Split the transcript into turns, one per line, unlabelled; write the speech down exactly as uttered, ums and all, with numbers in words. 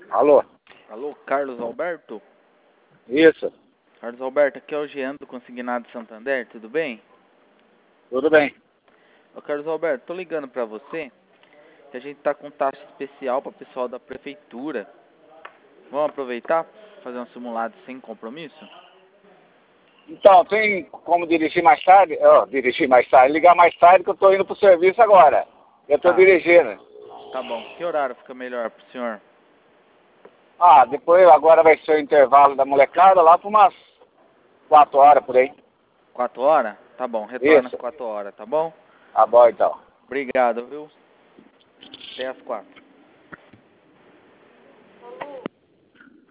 Alô?
Alô, Carlos Alberto?
Isso.
Carlos Alberto, aqui é o Jean do Consignado Santander, tudo bem?
Tudo bem.
Ô, Carlos Alberto, tô ligando pra você que a gente tá com taxa especial para o pessoal da prefeitura. Vamos aproveitar, fazer um simulado sem compromisso?
Então, tem como dirigir mais tarde? Ó, dirigir mais tarde, ligar mais tarde que eu tô indo pro serviço agora. Eu tô
Tá,
dirigindo.
tá bom. Que horário fica melhor pro senhor?
Ah, depois agora vai ser o intervalo da molecada lá por umas quatro horas por aí.
Quatro horas? Tá bom, retorna às
Isso.
quatro horas, tá bom?
Tá bom então.
Obrigado, viu? Até às quatro.